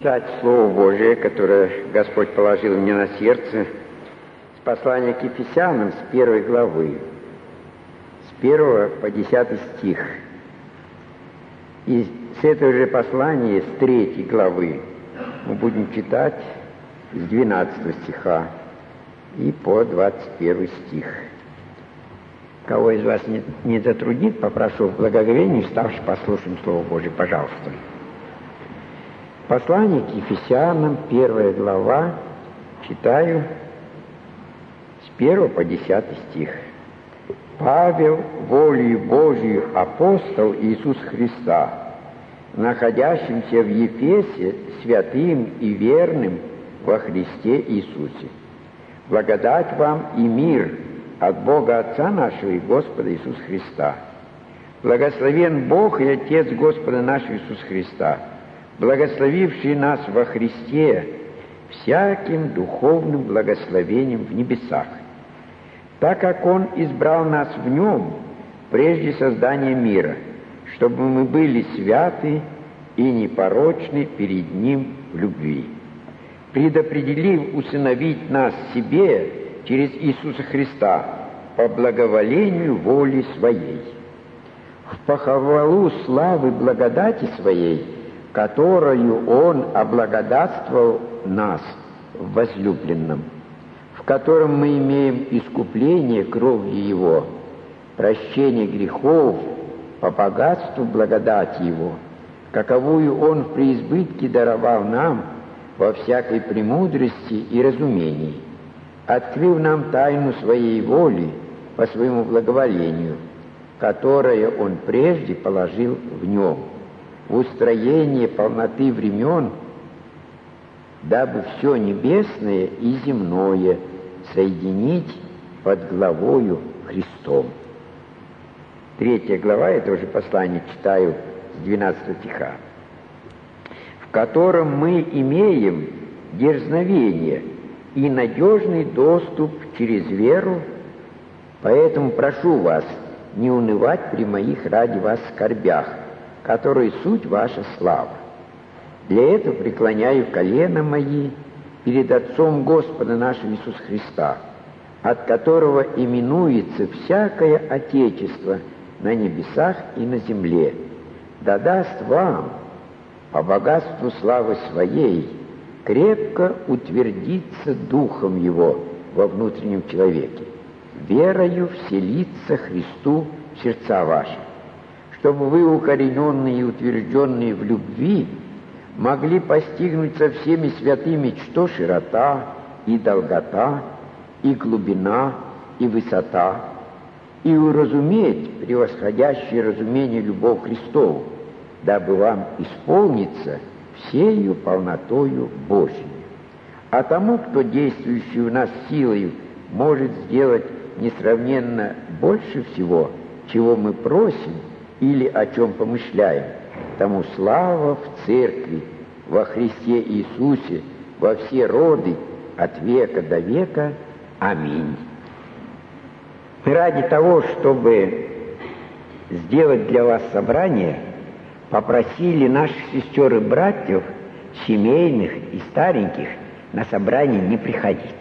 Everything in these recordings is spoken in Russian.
Читать Слово Божие, которое Господь положил мне на сердце, с послания к Ефесянам, с 1 главы, с 1 по 10 стих. И с этого же послания, с 3 главы, мы будем читать с 12 стиха и по 21 стих. Кого из вас не затруднит, попрошу в благоговении, вставши, послушаем Слово Божие, пожалуйста. Послание к Ефесянам, 1 глава, читаю с 1 по 10 стих. «Павел, волею Божию апостол Иисуса Христа, находящимся в Ефесе, святым и верным во Христе Иисусе. Благодать вам и мир от Бога Отца нашего и Господа Иисуса Христа. Благословен Бог и Отец Господа нашего Иисуса Христа, благословивший нас во Христе всяким духовным благословением в небесах, так как Он избрал нас в Нем прежде создания мира, чтобы мы были святы и непорочны перед Ним в любви, предопределив усыновить нас себе через Иисуса Христа по благоволению воли Своей, в похвалу славы благодати Своей, которою Он облагодатствовал нас в возлюбленном, в котором мы имеем искупление кровью Его, прощение грехов по богатству благодати Его, каковую Он в преизбытке даровал нам во всякой премудрости и разумении, открыв нам тайну Своей воли по Своему благоволению, которое Он прежде положил в Нем, в устроение полноты времен, дабы все небесное и земное соединить под главою Христом». 3 глава этого же послания читаю с 12 стиха. «В котором мы имеем дерзновение и надежный доступ через веру, поэтому прошу вас не унывать при моих ради вас скорбях, которые суть ваша слава. Для этого преклоняю колено мои перед Отцом Господа нашего Иисуса Христа, от которого именуется всякое Отечество на небесах и на земле, да даст вам по богатству славы Своей крепко утвердиться Духом Его во внутреннем человеке, верою вселиться Христу в сердца ваши, чтобы вы, укорененные и утвержденные в любви, могли постигнуть со всеми святыми, что широта и долгота, и глубина, и высота, и уразуметь превосходящее разумение любовь Христову, дабы вам исполниться всею полнотою Божией. А тому, кто действующий в нас силою может сделать несравненно больше всего, чего мы просим или о чем помышляем, тому слава в Церкви, во Христе Иисусе, во все роды, от века до века. Аминь». Мы ради того, чтобы сделать для вас собрание, попросили наших сестер и братьев, семейных и стареньких, на собрание не приходить.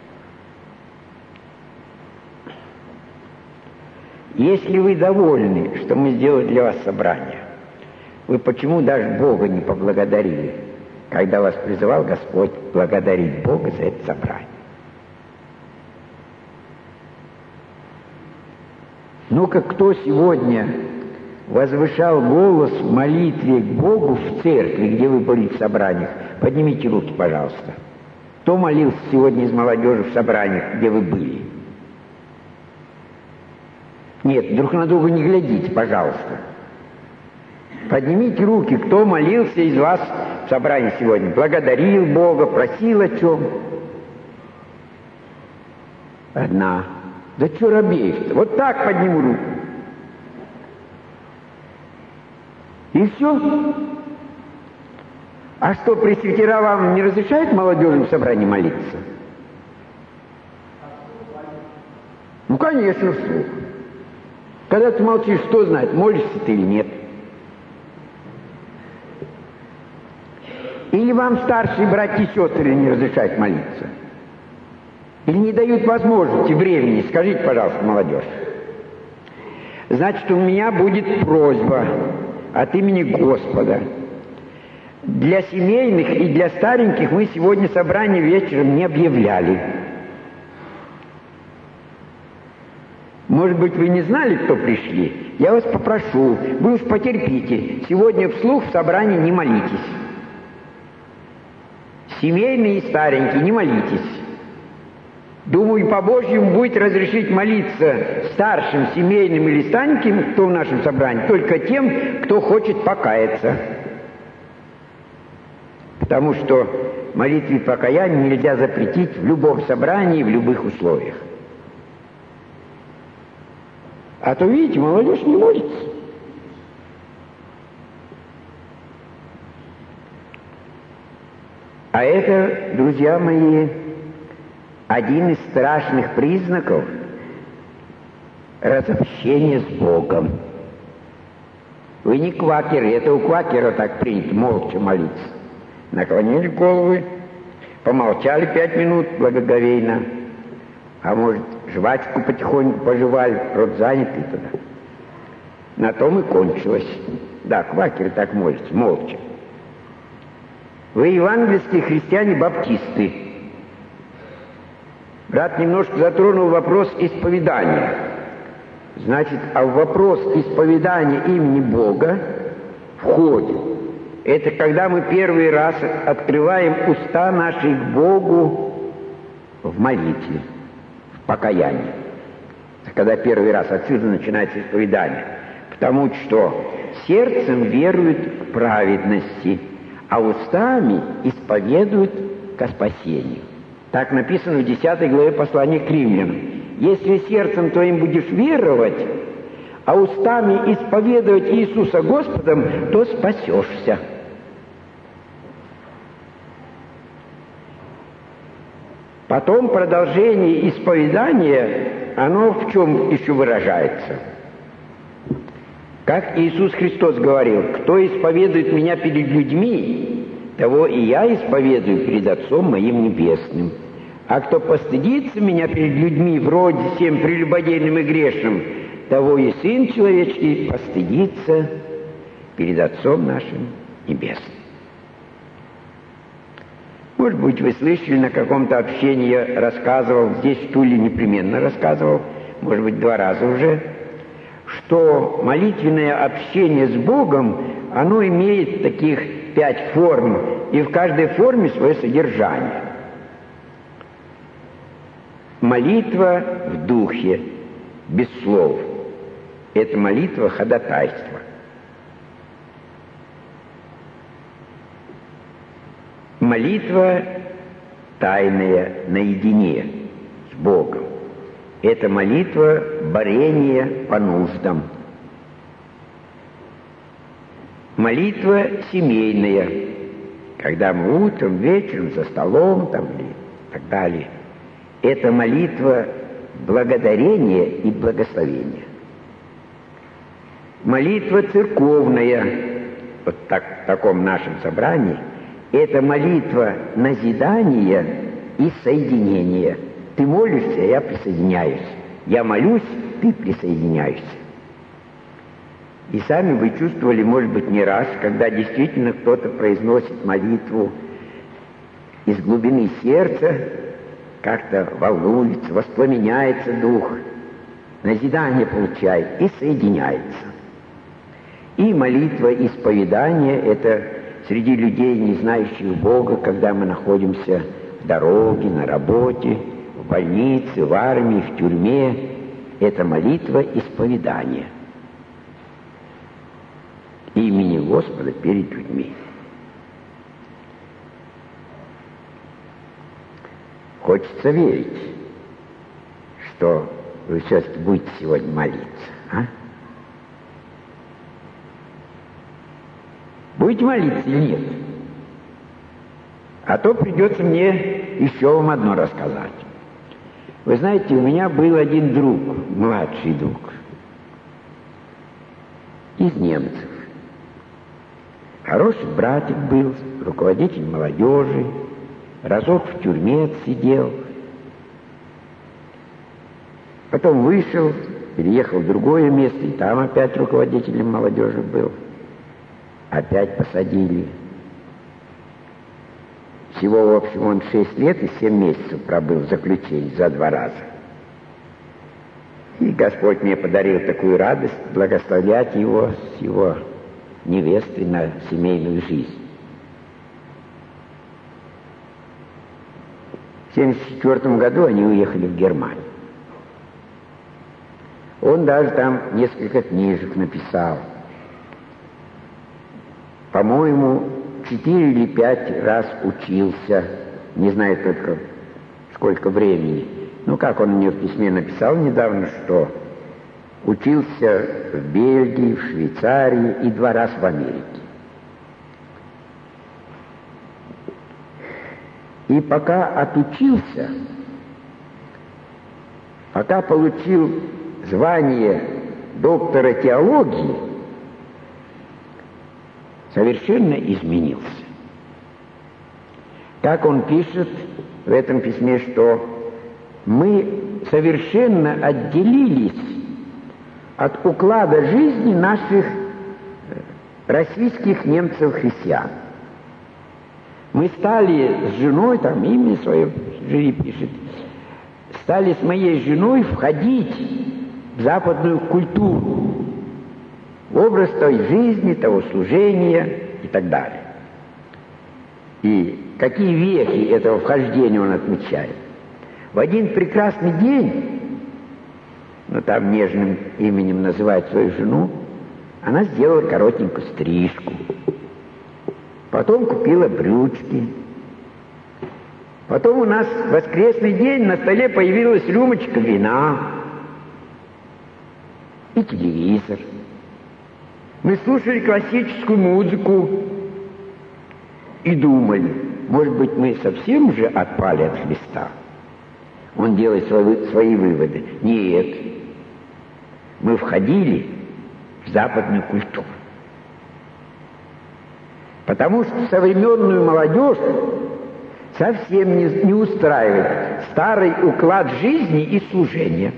Если вы довольны, что мы сделали для вас собрание, вы почему даже Бога не поблагодарили, когда вас призывал Господь благодарить Бога за это собрание? Ну-ка, кто сегодня возвышал голос в молитве к Богу в церкви, где вы были в собраниях? Поднимите руки, пожалуйста. Кто молился сегодня из молодежи в собраниях, где вы были? Нет, друг на друга не глядите, пожалуйста. Поднимите руки, кто молился из вас в собрании сегодня, благодарил Бога, просил о чем? Одна. Да что робеешь-то? Вот так подниму руку. И все. А что, пресвитера вам не разрешают молодежи в собрании молиться? Ну, конечно, вслух. Когда ты молчишь, кто знает, молишься ты или нет. Или вам старшие братья и сестры не разрешают молиться? Или не дают возможности, времени? Скажите, пожалуйста, молодежь. Значит, у меня будет просьба от имени Господа. Для семейных и для стареньких мы сегодня собрание вечером не объявляли. Может быть, вы не знали, кто пришли? Я вас попрошу, вы уж потерпите. Сегодня вслух в собрании не молитесь. Семейные и старенькие, не молитесь. Думаю, по-божьему будет разрешить молиться старшим, семейным или стареньким, кто в нашем собрании, только тем, кто хочет покаяться. Потому что молитве покаяния нельзя запретить в любом собрании, в любых условиях. А то, видите, молодежь не молится. А это, друзья мои, один из страшных признаков разобщения с Богом. Вы не квакеры, это у квакера так принято, молча молиться. Наклонили головы, помолчали 5 минут благоговейно, а может, жвачку потихоньку пожевали, рот занятый туда. На том и кончилось. Да, квакеры так молятся, молча. Вы евангельские христиане-баптисты. Брат немножко затронул вопрос исповедания. Значит, а в вопрос исповедания имени Бога входит. Это когда мы первый раз открываем уста наши к Богу в молитве, в покаянии. Когда первый раз отсюда начинается исповедание. Потому что сердцем веруют к праведности, а устами исповедуют ко спасению. Так написано в 10 главе послания к Римлянам. Если сердцем твоим будешь веровать, а устами исповедовать Иисуса Господом, то спасешься. Потом продолжение исповедания, оно в чем еще выражается? Как Иисус Христос говорил: «Кто исповедует Меня перед людьми, того и Я исповедую перед Отцом Моим Небесным. А кто постыдится Меня перед людьми в роде всем прелюбодейным и грешным, того и Сын Человеческий постыдится перед Отцом нашим Небесным». Может быть, вы слышали, на каком-то общении я рассказывал, здесь в Туле непременно рассказывал, может быть, 2 раза уже, что молитвенное общение с Богом, оно имеет таких 5 форм, и в каждой форме свое содержание. Молитва в духе, без слов. Это молитва ходатайства. Молитва тайная, наедине с Богом. Это молитва борения по нуждам. Молитва семейная, когда мы утром, вечером, за столом там, и так далее. Это молитва благодарения и благословения. Молитва церковная, вот так, в таком нашем собрании, это молитва назидания и соединения. Ты молишься, я присоединяюсь. Я молюсь, ты присоединяешься. И сами вы чувствовали, может быть, не раз, когда действительно кто-то произносит молитву из глубины сердца, как-то волнуется, воспламеняется дух, назидание получает и соединяется. И молитва исповедания — это среди людей, не знающих Бога, когда мы находимся в дороге, на работе, в больнице, в армии, в тюрьме, это молитва исповедания имени Господа перед людьми. Хочется верить, что вы все-таки будете сегодня молиться, а? Будете молиться или нет? А то придется мне еще вам одно рассказать. Вы знаете, у меня был один друг, младший друг, из немцев. Хороший братик был, руководитель молодежи, разок в тюрьме сидел. Потом вышел, переехал в другое место, и там опять руководителем молодежи был. Опять посадили. Всего, в общем, он 6 лет и 7 месяцев пробыл в заключении за 2 раза. И Господь мне подарил такую радость благословлять его с его невестой на семейную жизнь. В 1974 году они уехали в Германию. Он даже там несколько книжек написал. По-моему, 4 или 5 раз учился, не знаю только сколько времени. Ну, как он мне в письме написал недавно, что учился в Бельгии, в Швейцарии и 2 раза в Америке. И пока отучился, пока получил звание доктора теологии, совершенно изменился. Как он пишет в этом письме, что мы совершенно отделились от уклада жизни наших российских немцев-христиан. Мы стали с женой, там имя свое Жири пишет, стали с моей женой входить в западную культуру, в образ той жизни, того служения и так далее. И какие вехи этого вхождения он отмечает. В один прекрасный день, ну там нежным именем называет свою жену, она сделала коротенькую стрижку. Потом купила брючки. Потом у нас в воскресный день на столе появилась рюмочка вина и телевизор. Мы слушали классическую музыку и думали, может быть, мы совсем уже отпали от Христа. Он делает свои выводы. Нет. Мы входили в западную культуру. Потому что современную молодежь совсем не устраивает старый уклад жизни и служения.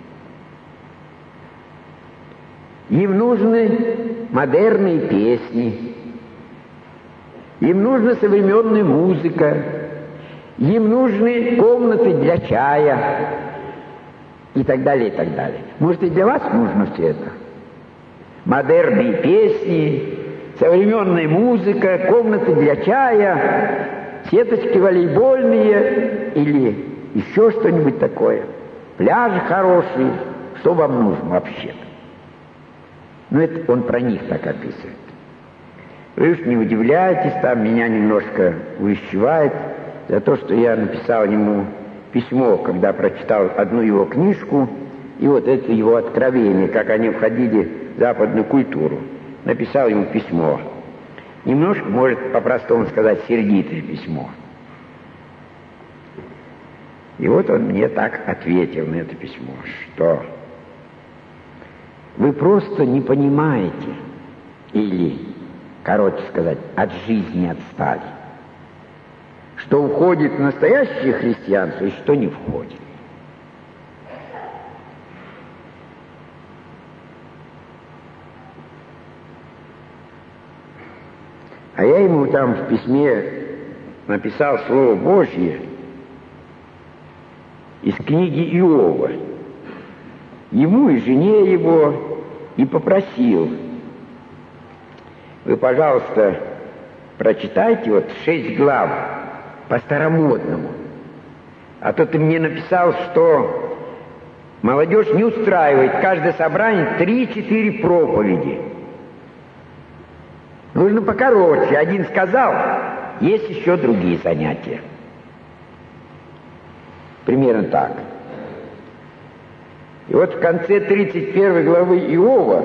Им нужны модерные песни, им нужна современная музыка, им нужны комнаты для чая и так далее, и так далее. Может, и для вас нужно все это? Модерные песни, современная музыка, комнаты для чая, сеточки волейбольные или еще что-нибудь такое. Пляжи хорошие. Что вам нужно вообще-то? Ну, это он про них так описывает. Вы уж не удивляйтесь, там меня немножко увещевает за то, что я написал ему письмо, когда прочитал одну его книжку, и вот это его откровение, как они входили в западную культуру. Написал ему письмо. Немножко, может, по-простому сказать, сердитое письмо. И вот он мне так ответил на это письмо, что вы просто не понимаете, или, короче сказать, от жизни отстали, что входит в настоящее христианство и что не входит. А я ему там в письме написал Слово Божье из книги Иова, ему и жене его, и попросил: вы, пожалуйста, прочитайте вот 6 глав по-старомодному. А то ты мне написал, что молодежь не устраивает каждое собрание 3-4 проповеди. Нужно покороче. Один сказал, есть еще другие занятия. Примерно так. И вот в конце 31 главы Иова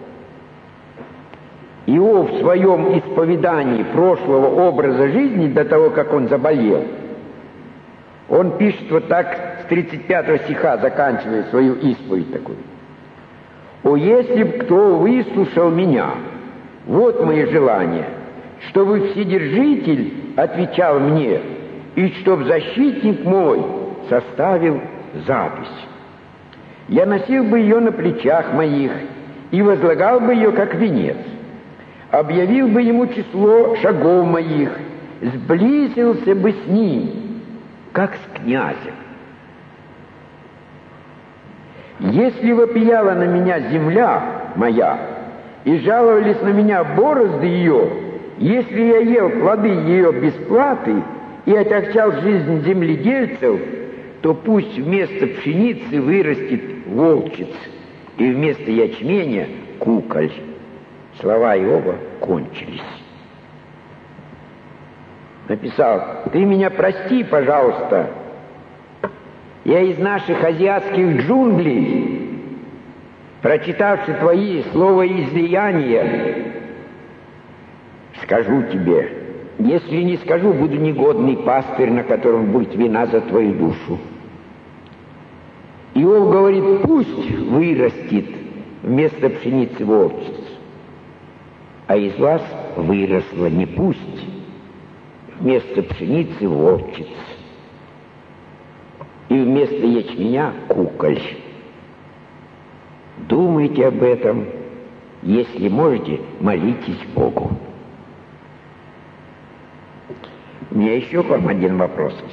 Иов в своем исповедании прошлого образа жизни до того, как он заболел, он пишет вот так, с 35 стиха заканчивая свою исповедь такую. «О, если б кто выслушал меня, вот мои желания, чтобы Вседержитель отвечал мне, и чтоб защитник мой составил запись. Я носил бы ее на плечах моих и возлагал бы ее как венец, объявил бы ему число шагов моих, сблизился бы с ним, как с князем. Если вопияла на меня земля моя, и жаловались на меня борозды ее, если я ел плоды ее без платы и отягчал жизнь земледельцев, то пусть вместо пшеницы вырастет волчиц, и вместо ячменя куколь. Слова Иова кончились. Написал: ты меня прости, пожалуйста. Я из наших азиатских джунглей, прочитавши твои словоизлияния, скажу тебе, если не скажу, буду негодный пастырь, на котором будет вина за твою душу. Иов говорит: пусть вырастет вместо пшеницы волчиц, а из вас выросло не пусть вместо пшеницы волчиц, и вместо ячменя куколь. Думайте об этом, если можете, молитесь Богу. У меня еще к вам один вопрос есть.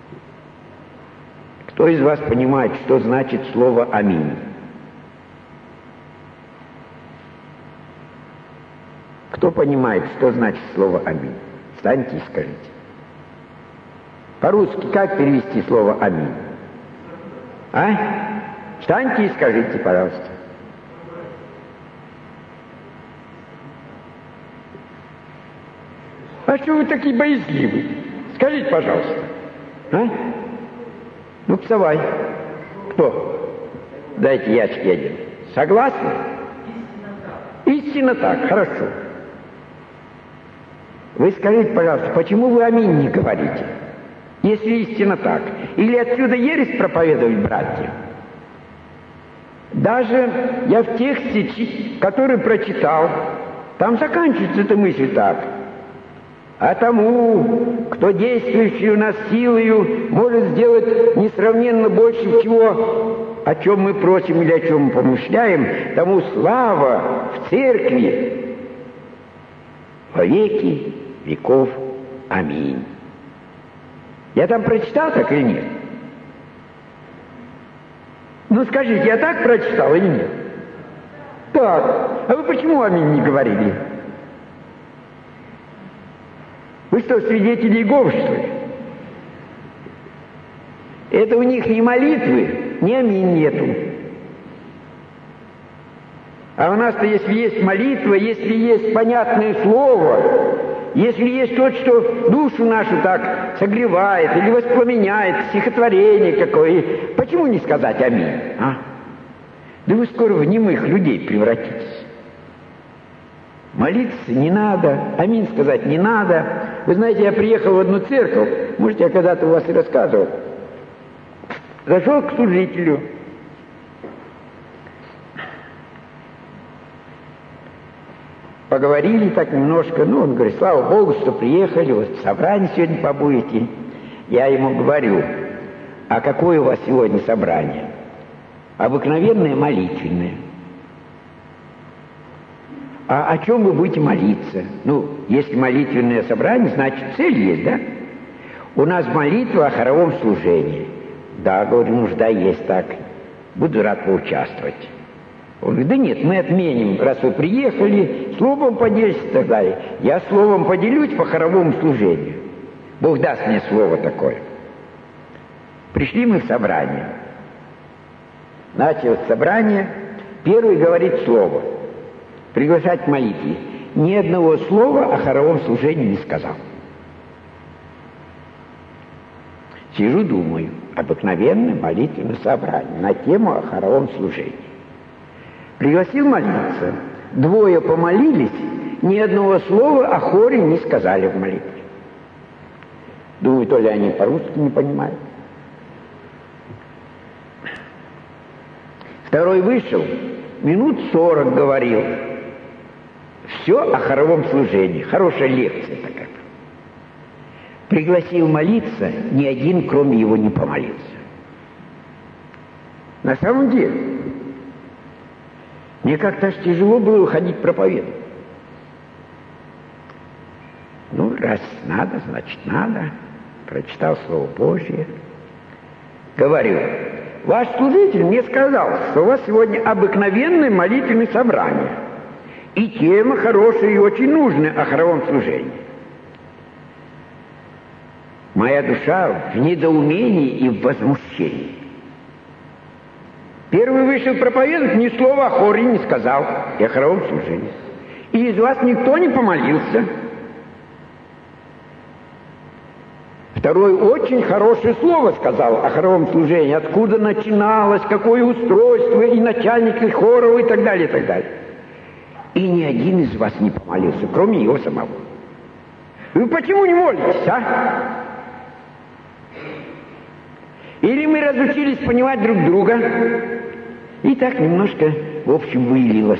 Кто из вас понимает, что значит слово «Аминь»? Кто понимает, что значит слово «Аминь»? Встаньте и скажите. По-русски как перевести слово «Аминь»? А? Встаньте и скажите, пожалуйста. А что вы такие боязливые? Скажите, пожалуйста. А? Ну, вставай. Кто? Дайте ячки один. Согласны? Истинно так, хорошо. Вы скажите, пожалуйста, почему вы «Аминь» не говорите, если истинно так? Или отсюда ересь проповедовать, братья? Даже я в тексте, который прочитал, там заканчивается эта мысль так. А тому, кто действующий у нас силою, может сделать несравненно больше всего, о чем мы просим или о чем мы помышляем, тому слава в церкви во веки веков. Аминь. Я там прочитал так или нет? Ну скажите, я так прочитал или нет? Так. А вы почему «Аминь» не говорили? Вы что, свидетели Иеговы, что ли? Это у них ни молитвы, ни «Аминь» нету. А у нас-то, если есть молитва, если есть понятное слово, если есть то, что душу нашу так согревает или воспламеняет, стихотворение какое, почему не сказать «Аминь», а? Да вы скоро в немых людей превратитесь. Молиться не надо, «Аминь» сказать не надо. Вы знаете, я приехал в одну церковь, может, я когда-то у вас и рассказывал. Зашел к служителю. Поговорили так немножко, ну, он говорит: слава Богу, что приехали, вот в собрании сегодня побудете. Я ему говорю: а какое у вас сегодня собрание? Обыкновенное молитвенное. А о чем вы будете молиться? Ну, если молитвенное собрание, значит, цель есть, да? У нас молитва о хоровом служении. Да, говорю, нужда есть так. Буду рад поучаствовать. Он говорит: да нет, мы отменим, раз вы приехали, словом поделитесь и так далее. Я словом поделюсь по хоровому служению. Бог даст мне слово такое. Пришли мы в собрание. Началось собрание. Первый говорит слово. Приглашать к молитве. Ни одного слова о хоровом служении не сказал. Сижу, думаю, обыкновенное молитвенное собрание на тему о хоровом служении. Пригласил молиться. Двое помолились, ни одного слова о хоре не сказали в молитве. Думаю, то ли они по-русски не понимают. Второй вышел, минут 40 говорил. Все о хоровом служении. Хорошая лекция такая. Пригласил молиться, ни один, кроме его, не помолился. На самом деле, мне как-то аж тяжело было выходить проповедовать. Ну, раз надо, значит надо. Прочитал Слово Божье. Говорю, ваш служитель мне сказал, что у вас сегодня обыкновенное молитвенное собрание. И тема хорошая и очень нужная о хоровом служении. Моя душа в недоумении и в возмущении. Первый вышел проповедовать, ни слова о хоре не сказал и о хоровом служении. И из вас никто не помолился. Второй очень хорошее слово сказал о хоровом служении, откуда начиналось, какое устройство, и начальник, и хоров, и так далее, и так далее. И ни один из вас не помолился, кроме его самого. Вы почему не молитесь, а? Или мы разучились понимать друг друга, и так немножко, в общем, вылилось.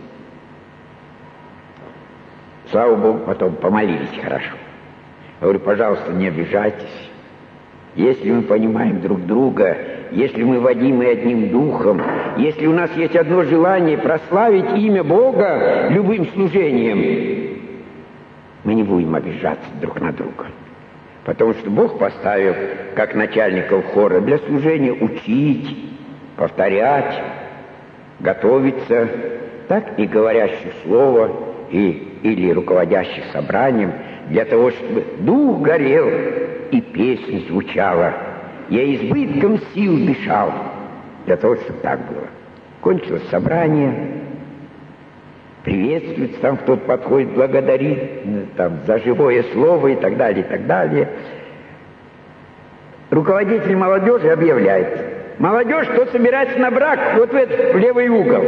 Слава Богу, потом помолились хорошо. Я говорю, пожалуйста, не обижайтесь. Если мы понимаем друг друга, если мы водимы одним духом, если у нас есть одно желание прославить имя Бога любым служением, мы не будем обижаться друг на друга. Потому что Бог поставил, как начальников хора, для служения учить, повторять, готовиться, так и говорящих слово, или руководящих собранием, для того, чтобы дух горел и песня звучала. Я избытком сил дышал, для того, чтобы так было. Кончилось собрание, приветствуется, там кто-то подходит, благодарит там, за живое слово и так далее, и так далее. Руководитель молодежи объявляет: молодежь, кто собирается на брак, вот в этот в левый угол.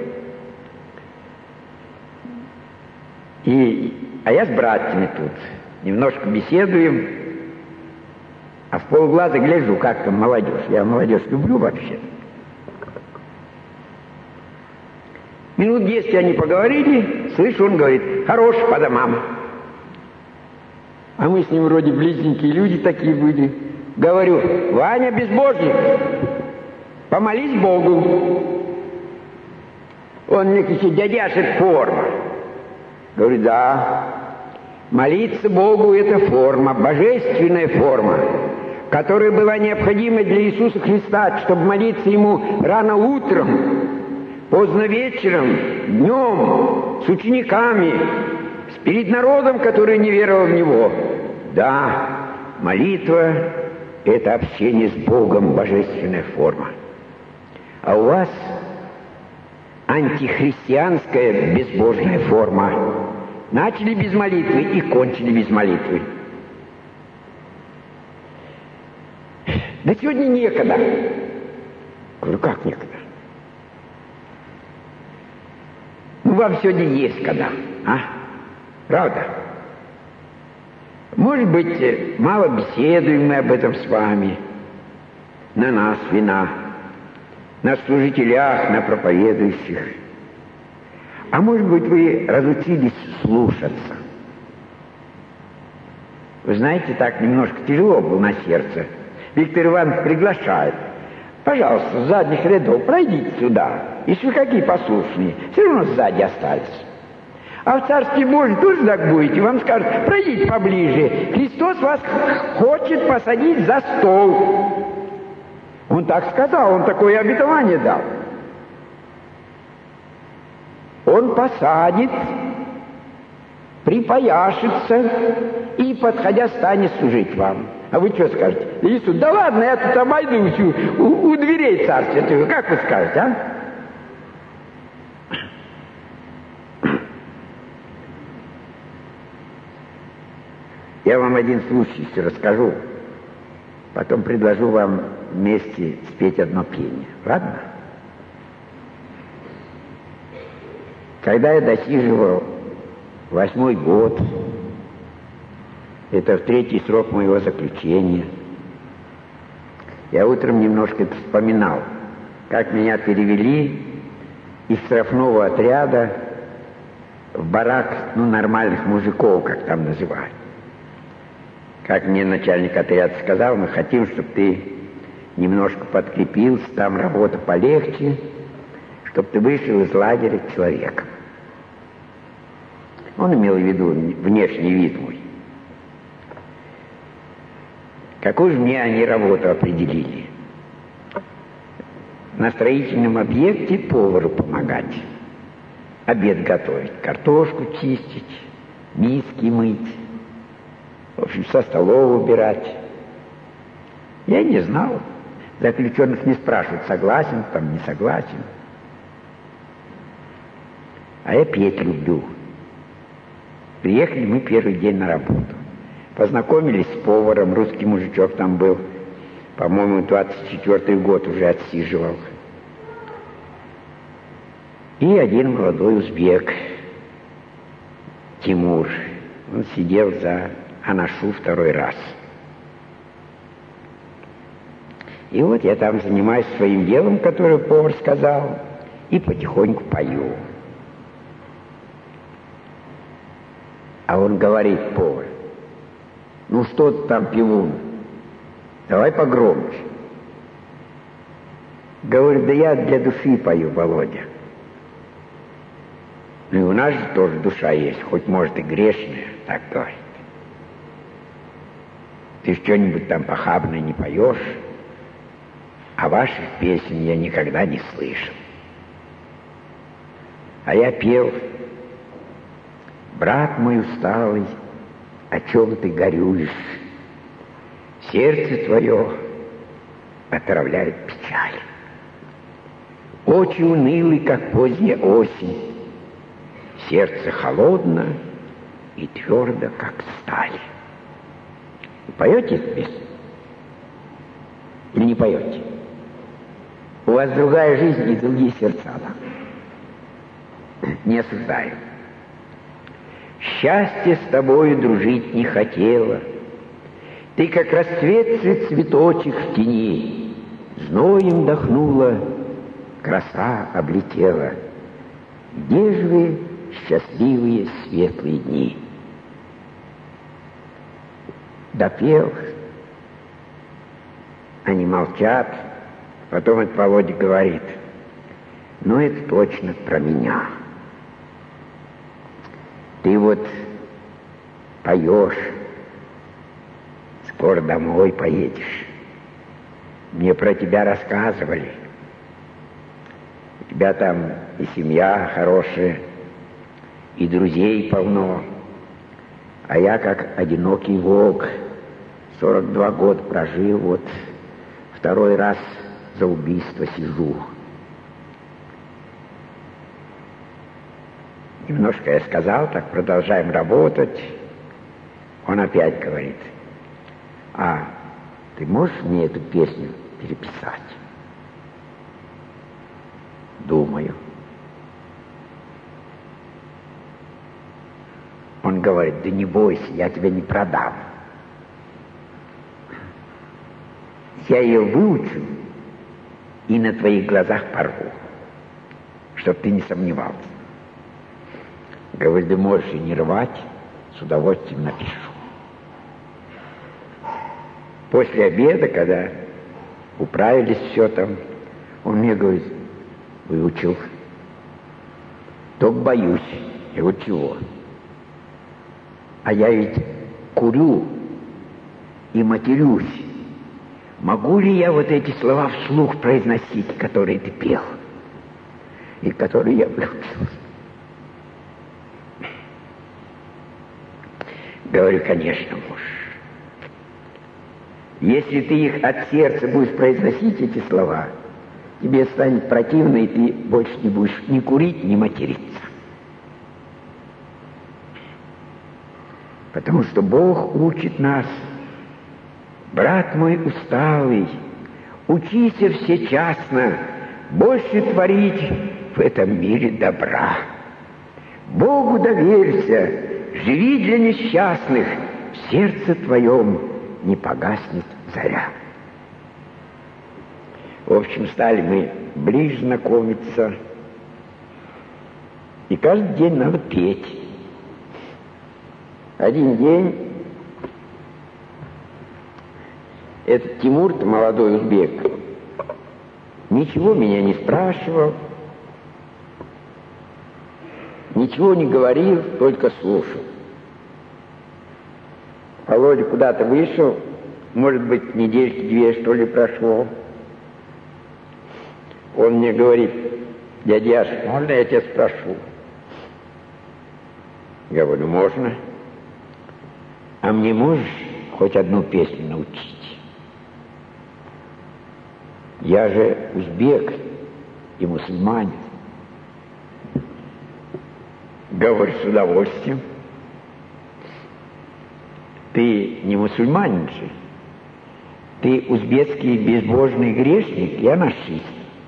А я с братьями тут немножко беседуем, а в полглаза гляжу, как там молодежь. Я молодежь люблю вообще. Минут 10 они поговорили, слышу, он говорит: хорош, по домам. А мы с ним вроде близненькие люди такие были. Говорю: Ваня, безбожник, помолись Богу. Он мне кричит: дядяш, это форма. Говорю: да, молиться Богу — это форма, божественная форма, которая была необходима для Иисуса Христа, чтобы молиться Ему рано утром, поздно вечером, днем, с учениками, перед народом, который не веровал в Него. Да, молитва — это общение с Богом, божественная форма. А у вас антихристианская безбожная форма. Начали без молитвы и кончили без молитвы. Да сегодня некогда. Говорю: как некогда? Ну, вам сегодня есть когда, а? Правда? Может быть, мало беседуем мы об этом с вами. На нас вина. На служителях, на проповедующих. А может быть, вы разучились слушаться. Вы знаете, так немножко тяжело было на сердце. Виктор Иванович приглашает: пожалуйста, с задних рядов пройдите сюда. Если вы какие послушные, все равно сзади остались. А в Царстве Божьем тоже так будете. Вам скажут: пройдите поближе. Христос вас хочет посадить за стол. Он так сказал, он такое обетование дал. Он посадит, припояшется и, подходя, станет служить вам. А вы что скажете? Иисус: да ладно, я тут обойдусь у дверей царствия. Как вы скажете, а? Я вам один случай еще расскажу. Потом предложу вам вместе спеть одно пение. Ладно? Когда я досиживал 8-й год, это в 3-й срок моего заключения, я утром немножко вспоминал, как меня перевели из штрафного отряда в барак, нормальных мужиков, как там называют. Как мне начальник отряда сказал, мы хотим, чтобы ты немножко подкрепился, там работа полегче, чтобы ты вышел из лагеря человеком. Он имел в виду внешний вид мой. Какую же мне они работу определили? На строительном объекте повару помогать. Обед готовить, картошку чистить, миски мыть, в общем, со столов убирать. Я не знал. Заключенных не спрашивают, согласен, там не согласен. А я петь люблю. Приехали мы первый день на работу. Познакомились с поваром, русский мужичок там был. По-моему, 24-й год уже отсиживал. И один молодой узбек, Тимур, он сидел за анашу второй раз. И вот я там занимаюсь своим делом, которое повар сказал, и потихоньку пою. А он говорит, повар, ну что ты там, пивун, давай погромче. Говорит, да я для души пою, Володя. Ну и у нас же тоже душа есть, хоть может и грешная, так говорит. Ты что-нибудь там похабное не поешь, а ваших песен я никогда не слышал. А я пел: брат мой усталый, о чем ты горюешь? Сердце твое отравляет печаль. Очи унылы, как поздняя осень. Сердце холодно и твердо, как сталь. Поете эту песню? Или не поете? У вас другая жизнь и другие сердца, да? Не осуждаю. Счастье с тобою дружить не хотела. Ты, как расцветший цветочек в тени, зноем дохнула, краса облетела. Где же вы, счастливые светлые дни? Допел. Они молчат. Потом этот Володя говорит: ну это точно про меня. Ты вот поешь, скоро домой поедешь. Мне про тебя рассказывали. У тебя там и семья хорошая, и друзей полно. А я, как одинокий волк, 42 года прожил, вот второй раз за убийство сижу. Немножко я сказал, так продолжаем работать. Он опять говорит: а ты можешь мне эту песню переписать? Думаю. Он говорит: да не бойся, я тебя не продам. Я ее выучу и на твоих глазах порву, чтоб ты не сомневался. Говорит: да можешь и не рвать, с удовольствием напишу. После обеда, когда управились все там, он мне говорит: выучил. Только боюсь. Я говорю: чего? А я ведь курю и матерюсь. Могу ли я вот эти слова вслух произносить, которые ты пел и которые я выучил? Говорю: конечно, можешь. Если ты их от сердца будешь произносить, эти слова, тебе станет противно, и ты больше не будешь ни курить, ни материться. Потому что Бог учит нас: брат мой усталый, учись всечасно больше творить в этом мире добра. Богу доверься, живи для несчастных, в сердце твоем не погаснет заря. В общем, стали мы ближе знакомиться. И каждый день надо петь. Один день этот Тимур, молодой узбек, ничего меня не спрашивал, ничего не говорил, только слушал. Володя куда-то вышел, может быть, недельки-две, что ли, прошло. Он мне говорит: дядя Яш, можно я тебя спрошу? Я говорю: можно. А мне можешь хоть одну песню научить? Я же узбек и мусульманин. Говорю: с удовольствием. Ты не мусульманин же, ты узбекский безбожный грешник и анархист.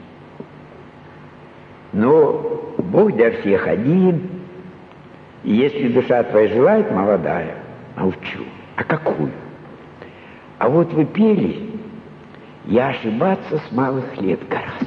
Но Бог для всех один, и если душа твоя желает, молодая, научу. А какую? А вот вы пели: я ошибаться с малых лет гораздо.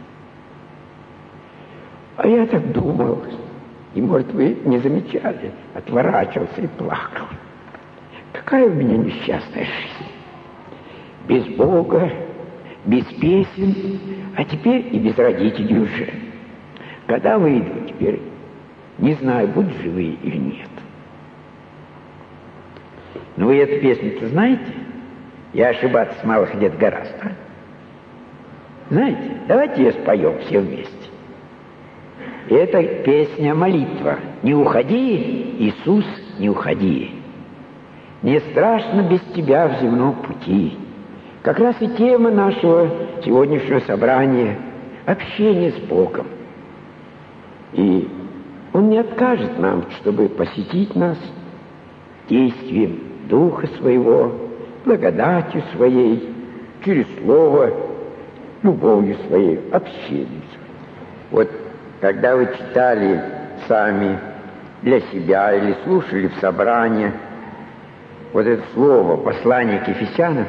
А я так думал, и, может, вы не замечали, отворачивался и плакал. Какая у меня несчастная жизнь. Без Бога, без песен, а теперь и без родителей уже. Когда выйду теперь, не знаю, будут живые или нет. Но вы эту песню-то знаете? Я ошибаться с малых лет гораздо. Знаете? Давайте ее споем все вместе. Это песня-молитва. Не уходи, Иисус, не уходи. Не страшно без тебя в земном пути. Как раз и тема нашего сегодняшнего собрания — общение с Богом. И Он не откажет нам, чтобы посетить нас действием Духа Своего, благодатью Своей, через Слово, любовью Своей, общением Своим. Вот когда вы читали сами для себя или слушали в собрании вот это слово, послание к Ефесянам,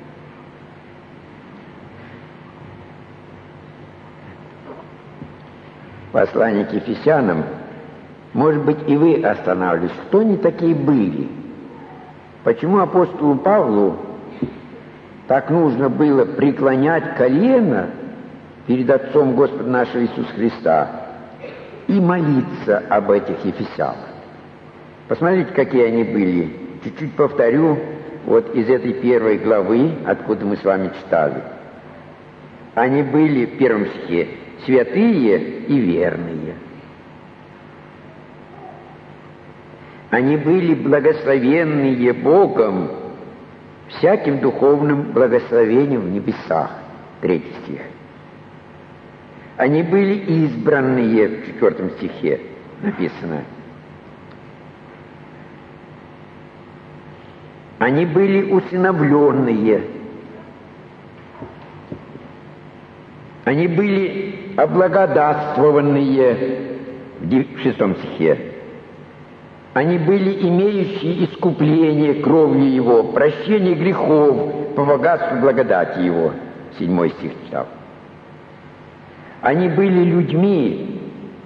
послание к Ефесянам, может быть, и вы останавливались, кто они такие были? Почему апостолу Павлу так нужно было преклонять колено перед Отцом Господа нашего Иисуса Христа и молиться об этих ефесянах? Посмотрите, какие они были. Чуть-чуть повторю, вот из этой первой главы, откуда мы с вами читали. Они были в первом стихе святые и верные. Они были благословенные Богом всяким духовным благословением в небесах. Третий стих. Они были избранные, в 4 стихе написано. Они были усыновленные. Они были облагодатствованные, в 6 стихе. Они были имеющие искупление кровью Его, прощение грехов по богатству благодати Его. 7 стих читал. Они были людьми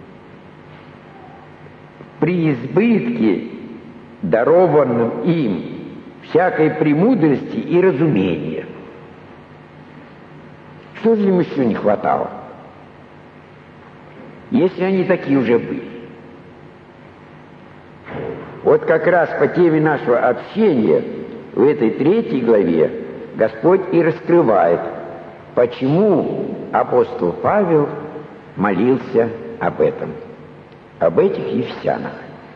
при избытке, дарованным им всякой премудрости и разумения. Что же им еще не хватало, если они такие уже были? Вот как раз по теме нашего общения в этой 3 главе Господь и раскрывает, почему апостол Павел молился об этом, об этих ефесянах.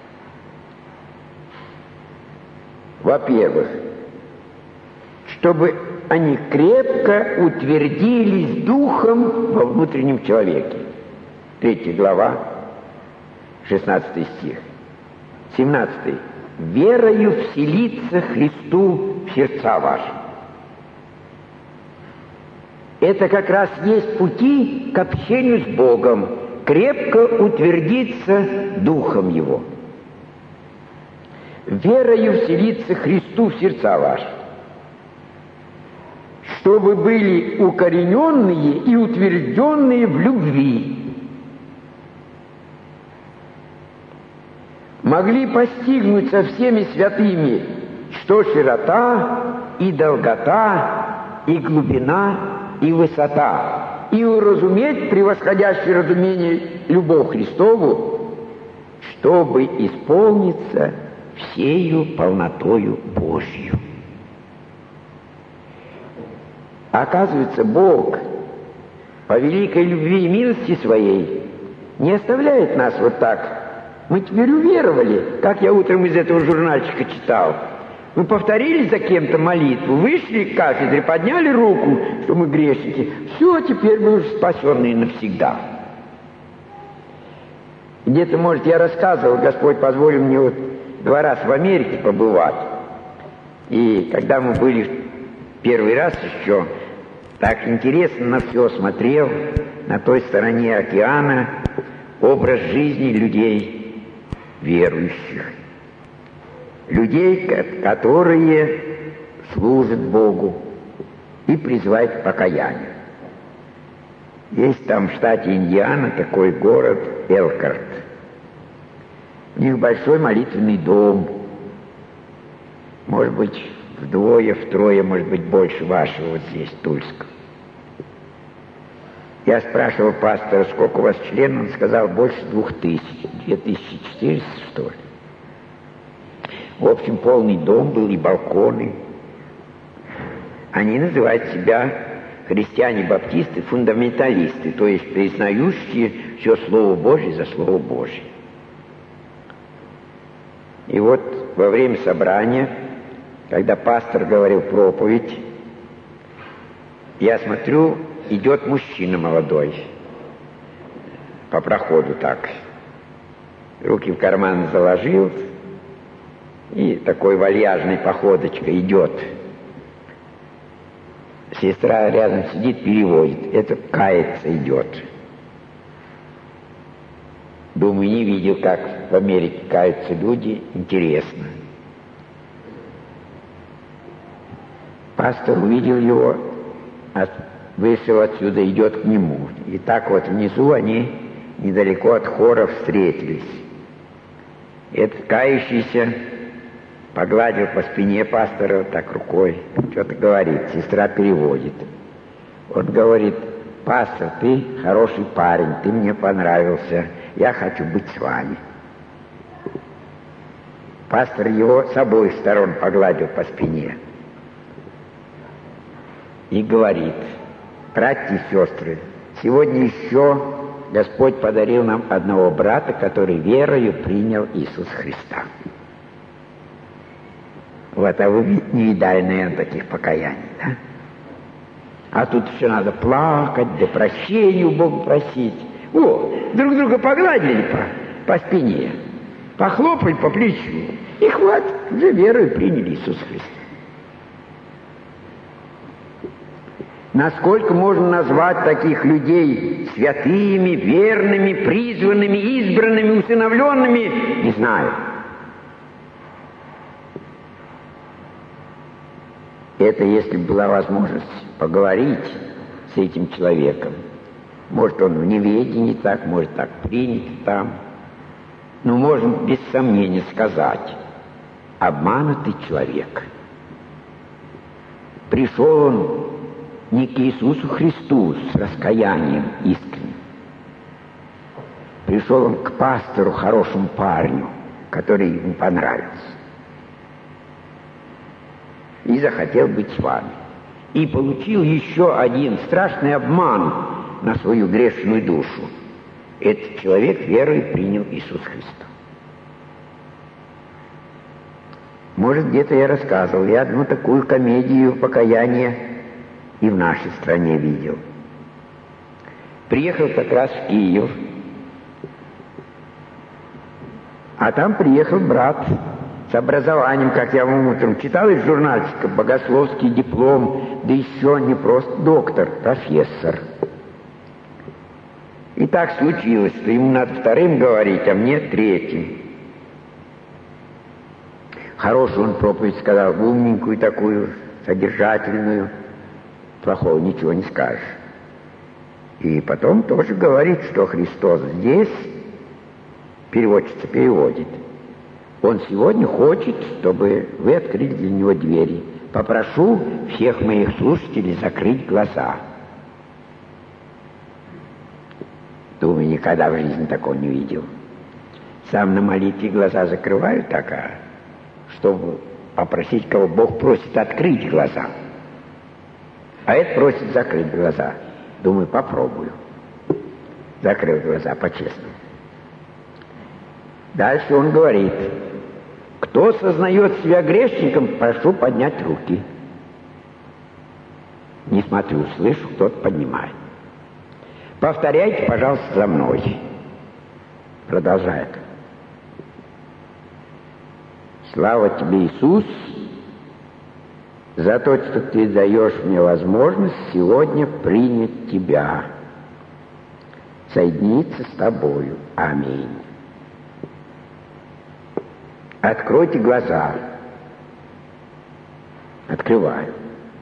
Во-первых, чтобы они крепко утвердились духом во внутреннем человеке. 3 глава, 16 стих. 17. Верою вселиться Христу в сердца ваши. Это как раз есть пути к общению с Богом, крепко утвердиться духом Его. Верою вселиться Христу в сердца ваши, чтобы были укорененные и утвержденные в любви. могли постигнуть со всеми святыми, что широта и долгота, и глубина, и высота, и уразуметь превосходящее разумение любовь Христову, чтобы исполниться всею полнотою Божью. Оказывается, Бог по великой любви и милости Своей не оставляет нас вот так. Мы теперь уверовали, как я утром из этого журнальчика читал. Мы повторили за кем-то молитву, вышли к кафедре, подняли руку, что мы грешники. Все, теперь мы уже спасенные навсегда. Где-то, может, я рассказывал, Господь позволил мне вот 2 раза в Америке побывать. И когда мы были первый раз еще, так интересно на все смотрел, на той стороне океана, образ жизни людей верующих. Людей, которые служат Богу и призывают к покаянию. Есть там в штате Индиана такой город Элкарт. У них большой молитвенный дом. Может быть, вдвое, втрое, может быть, больше вашего вот здесь, Тульска. Я спрашивал пастора, сколько у вас членов, он сказал, больше 2000, 2400, что ли. В общем, полный дом был и балконы. Они называют себя христиане-баптисты, фундаменталисты, то есть признающие все Слово Божие за Слово Божие. И вот во время собрания, когда пастор говорил проповедь, я смотрю, идет мужчина молодой по проходу так. Руки в карман заложил и такой вальяжной походочкой идет. Сестра рядом сидит, переводит. Это кается идет. Думаю, не видел, как в Америке каются люди. Интересно. Пастор увидел его, вышел отсюда, идет к нему. И так вот внизу они недалеко от хора встретились. Этот кающийся погладил по спине пастора так рукой, что-то говорит, сестра переводит. Он говорит: пастор, ты хороший парень, ты мне понравился, я хочу быть с вами. Пастор его с обоих сторон погладил по спине и говорит: братья и сестры, сегодня еще Господь подарил нам одного брата, который верою принял Иисуса Христа. Вот, а вы не видали, наверное, таких покаяний, да? А тут все надо плакать, да прощения у Бога просить. О, друг друга погладили по спине, похлопали по плечу, и хватит, уже верою приняли Иисуса Христа. Насколько можно назвать таких людей святыми, верными, призванными, избранными, усыновленными, не знаю. Это если бы была возможность поговорить с этим человеком. Может, он в неведении так, может, так принято там. Но можно без сомнения сказать: обманутый человек. Пришел он не к Иисусу Христу с раскаянием искренним. Пришел он к пастору, хорошему парню, который ему понравился. И захотел быть с вами. И получил еще один страшный обман на свою грешную душу. Этот человек верой принял Иисуса Христа. Может, где-то я рассказывал, я одну такую комедию покаяния и в нашей стране видел. Приехал как раз в Киев, а там приехал брат с образованием, как я вам утром читал из журнальчика, богословский диплом, да еще не просто доктор, профессор. И так случилось, что ему надо вторым говорить, а мне третьим. Хорошую он проповедь сказал, умненькую такую, содержательную, плохого ничего не скажешь. И потом тоже говорит, что Христос здесь, переводчица переводит, Он сегодня хочет, чтобы вы открыли для него двери. Попрошу всех моих слушателей закрыть глаза. Думаю, никогда в жизни такого не видел. Сам на молитве глаза закрываю так, чтобы попросить, кого Бог просит открыть глаза. А это просит закрыть глаза. Думаю, попробую. Закрыл глаза по-честному. Дальше он говорит: кто сознает себя грешником, прошу поднять руки. Не смотрю, слышу, кто-то поднимает. Повторяйте, пожалуйста, за мной. Продолжает. Слава тебе, Иисус, за то, что ты даешь мне возможность сегодня принять тебя, соединиться с тобою. Аминь. Откройте глаза. Открываю.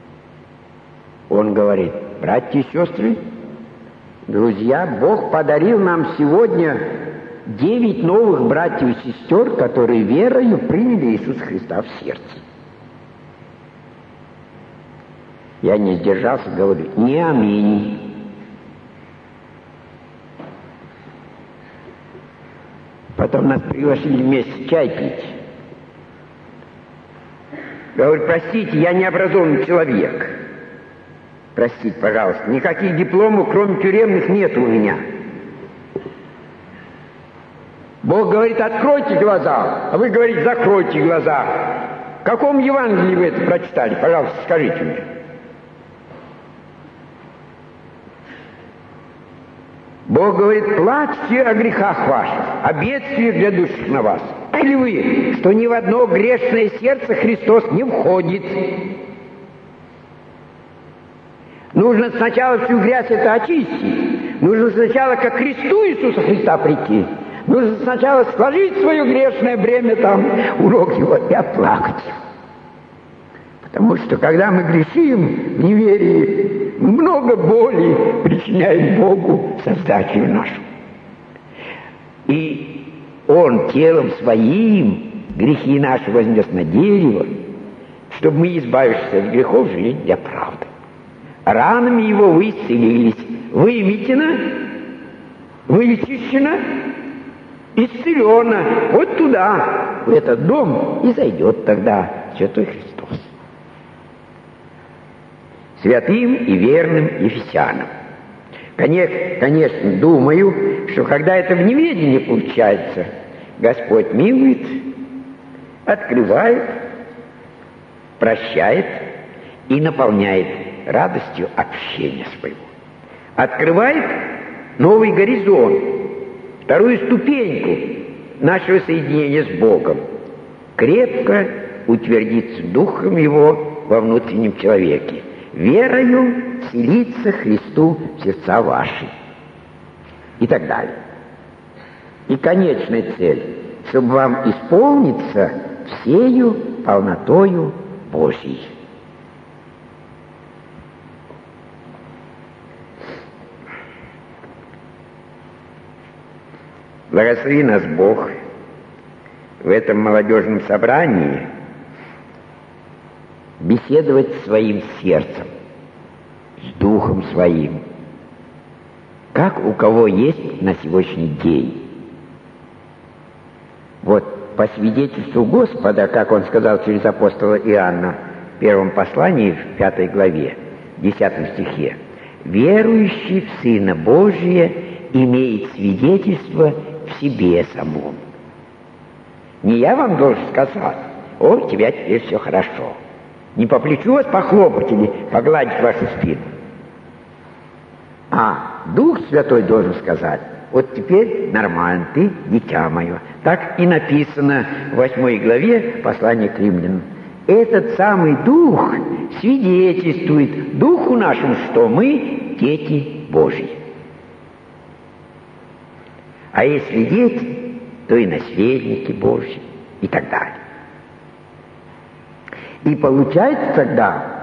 Он говорит: братья и сестры, друзья, Бог подарил нам сегодня 9 новых братьев и сестер, которые верою приняли Иисуса Христа в сердце. Я не сдержался, говорю: не аминь. Потом нас пригласили вместе чай пить. Говорю: простите, я необразованный человек. Простите, пожалуйста, никаких дипломов, кроме тюремных, нет у меня. Бог говорит: откройте глаза, а вы говорите: закройте глаза. В каком Евангелии вы это прочитали? Пожалуйста, скажите мне. Бог говорит: плачьте о грехах ваших, о бедствиях, грядущих на вас. Или вы, что ни в одно грешное сердце Христос не входит. Нужно сначала всю грязь это очистить. Нужно сначала ко кресту Иисуса Христа прийти. Нужно сначала сложить свое грешное бремя там, урок его, и оплакать. Потому что, когда мы грешим в неверии, много боли причиняет Богу, Создателю нашему. И Он телом своим грехи наши вознес на дерево, чтобы мы, избавившись от грехов, жили для правды. Ранами Его вы исцелились, выметено, вычищено, исцелено. Вот туда, в этот дом, и зайдет тогда Святой Христос. Святым и верным ефесянам. Конечно, думаю, что когда это в неведении получается, Господь милует, открывает, прощает и наполняет радостью общения своего. Открывает новый горизонт, вторую ступеньку нашего соединения с Богом. Крепко утвердится духом Его во внутреннем человеке. Верою вселиться Христу в сердца ваши. И так далее. И конечная цель, чтобы вам исполниться всею полнотою Божьей. Благослови нас Бог в этом молодежном собрании беседовать своим сердцем, с духом своим, как у кого есть на сегодняшний день. Вот по свидетельству Господа, как Он сказал через апостола Иоанна в первом послании, в 5 главе, 10 стихе: «Верующий в Сына Божия имеет свидетельство в себе самом». Не я вам должен сказать: «О, у тебя теперь все хорошо». Не по плечу вас похлопать или погладить вашу спину. А Дух Святой должен сказать: вот теперь нормально, ты дитя мое. Так и написано в 8 главе послания к Римлянам. Этот самый Дух свидетельствует Духу нашему, что мы дети Божьи. А если дети, то и наследники Божьи и так далее. И получается тогда,